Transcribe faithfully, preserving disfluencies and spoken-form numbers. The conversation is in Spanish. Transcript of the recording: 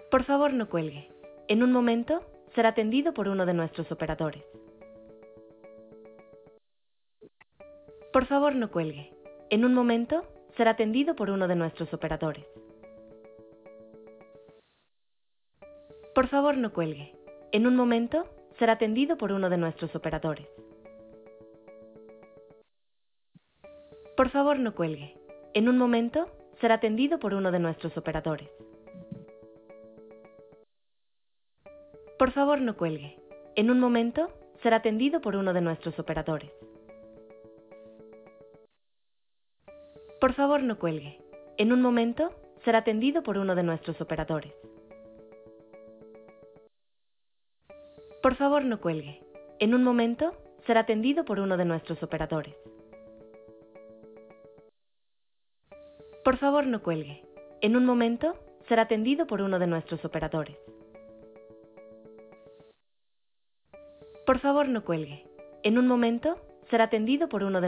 Por favor, no cuelgue. En un momento, será atendido por uno de nuestros operadores. Por favor, no cuelgue. En un momento, será atendido por uno de nuestros operadores. Por favor, no cuelgue. En un momento, será atendido por uno de nuestros operadores. Por favor, no cuelgue. En un momento, será atendido por uno de nuestros operadores. Por favor, no cuelgue. En un momento, será atendido por uno de nuestros operadores. Por favor, no cuelgue. En un momento, será atendido por uno de nuestros operadores. Por favor, no cuelgue. En un momento, será atendido por uno de nuestros operadores. Por favor, no cuelgue. En un momento, será atendido por uno de nuestros operadores. Por favor, no cuelgue. En un momento, será atendido por uno de